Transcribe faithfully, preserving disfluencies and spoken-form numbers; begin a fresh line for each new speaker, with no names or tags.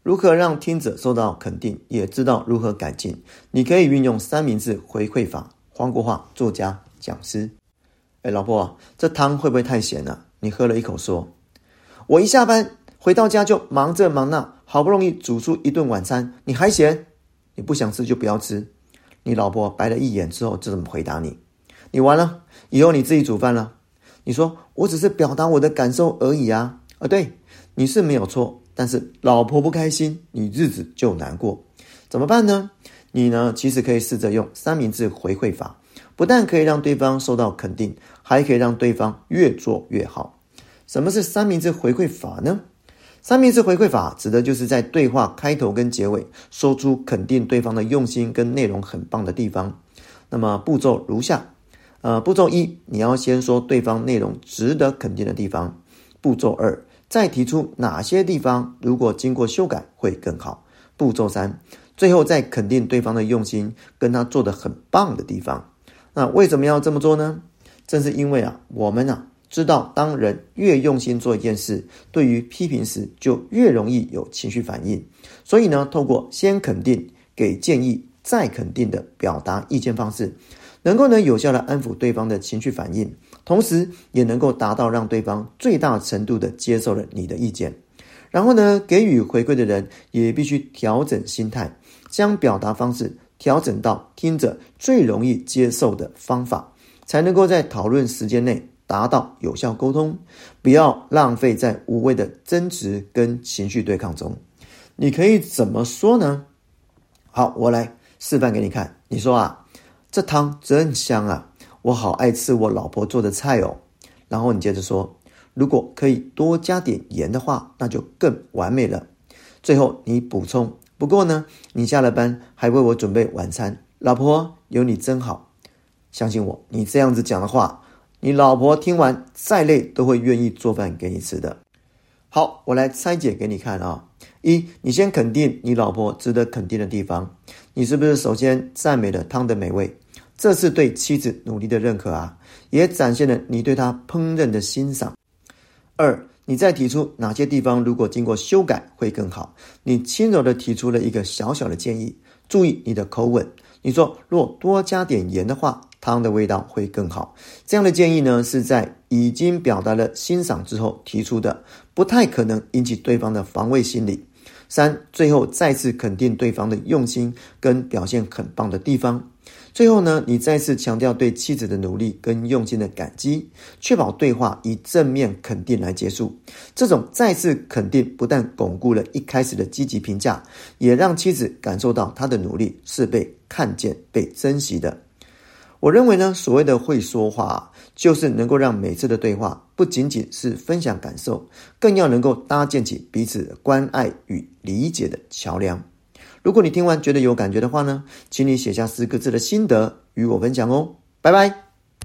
如何让听者受到肯定，也知道如何改进，你可以运用三明治回馈法。黄国华，作家、讲师。哎，老婆啊，这汤会不会太咸了？你喝了一口说，我一下班回到家就忙这忙那，好不容易煮出一顿晚餐，你还嫌？你不想吃就不要吃。你老婆白了一眼之后就这么回答你，你完了，以后你自己煮饭了。你说，我只是表达我的感受而已啊。啊，对，你是没有错，但是老婆不开心，你日子就难过。怎么办呢？你呢，其实可以试着用三明治回馈法，不但可以让对方受到肯定，还可以让对方越做越好。什么是三明治回馈法呢？三明治回馈法指的就是在对话开头跟结尾说出肯定对方的用心跟内容很棒的地方。那么步骤如下。呃，步骤一，你要先说对方内容值得肯定的地方。步骤二，再提出哪些地方如果经过修改会更好。步骤三，最后再肯定对方的用心跟他做得很棒的地方。那为什么要这么做呢？正是因为啊，我们啊知道当人越用心做一件事，对于批评时就越容易有情绪反应。所以呢，透过先肯定、给建议、再肯定的表达意见方式，能够呢有效的安抚对方的情绪反应，同时也能够达到让对方最大程度的接受了你的意见。然后呢，给予回馈的人也必须调整心态，将表达方式调整到听者最容易接受的方法，才能够在讨论时间内达到有效沟通，不要浪费在无谓的争执跟情绪对抗中。你可以怎么说呢？好，我来示范给你看。你说啊，这汤真香啊，我好爱吃我老婆做的菜哦。然后你接着说，如果可以多加点盐的话，那就更完美了。最后你补充，不过呢，你下了班还为我准备晚餐，老婆有你真好。相信我，你这样子讲的话，你老婆听完再累都会愿意做饭给你吃的。好，我来拆解给你看啊。一，你先肯定你老婆值得肯定的地方，你是不是首先赞美了汤的美味？这是对妻子努力的认可啊，也展现了你对她烹饪的欣赏。二，你再提出哪些地方如果经过修改会更好，你轻柔地提出了一个小小的建议，注意你的口吻，你说若多加点盐的话，汤的味道会更好。这样的建议呢，是在已经表达了欣赏之后提出的，不太可能引起对方的防卫心理。三，最后再次肯定对方的用心跟表现很棒的地方。最后呢，你再次强调对妻子的努力跟用心的感激，确保对话以正面肯定来结束。这种再次肯定不但巩固了一开始的积极评价，也让妻子感受到她的努力是被看见、被珍惜的。我认为呢，所谓的会说话，就是能够让每次的对话不仅仅是分享感受，更要能够搭建起彼此关爱与理解的桥梁。如果你听完觉得有感觉的话呢，请你写下四个字的心得与我分享哦。拜拜。